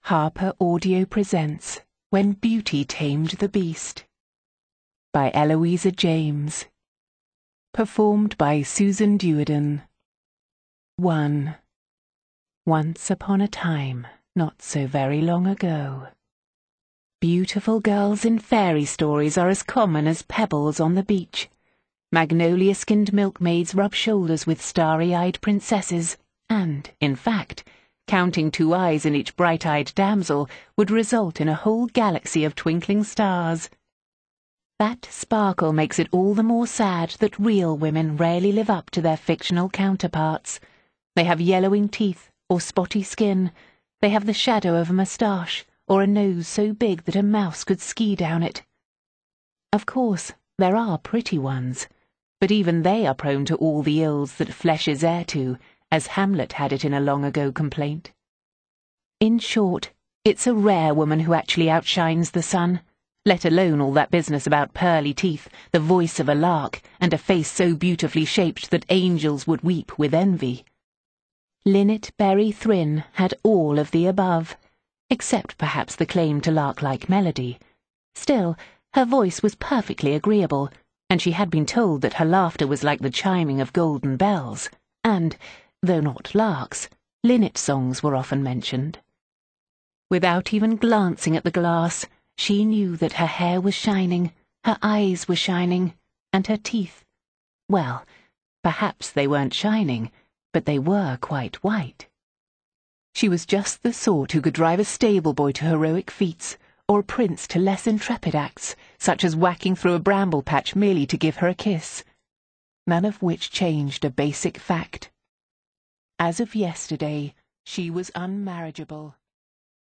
Harper Audio presents When Beauty Tamed the Beast by Eloisa James. Performed by Susan Duerden. 1. Once upon a time, not so very long ago. Beautiful girls in fairy stories are as common as pebbles on the beach. Magnolia-skinned milkmaids rub shoulders with starry-eyed princesses, and, in fact, counting 2 eyes in each bright-eyed damsel would result in a whole galaxy of twinkling stars. That sparkle makes it all the more sad that real women rarely live up to their fictional counterparts. They have yellowing teeth or spotty skin. They have the shadow of a moustache or a nose so big that a mouse could ski down it. Of course, there are pretty ones, but even they are prone to all the ills that flesh is heir to, as Hamlet had it in a long-ago complaint. In short, it's a rare woman who actually outshines the sun, let alone all that business about pearly teeth, the voice of a lark, and a face so beautifully shaped that angels would weep with envy. Linnet Berry Thrin had all of the above, except perhaps the claim to lark-like melody. Still, her voice was perfectly agreeable, and she had been told that her laughter was like the chiming of golden bells, and, though not larks, linnet songs were often mentioned. Without even glancing at the glass, she knew that her hair was shining, her eyes were shining, and her teeth, well, perhaps they weren't shining, but they were quite white. She was just the sort who could drive a stable boy to heroic feats, or a prince to less intrepid acts, such as whacking through a bramble patch merely to give her a kiss. None of which changed a basic fact. As of yesterday, she was unmarriageable.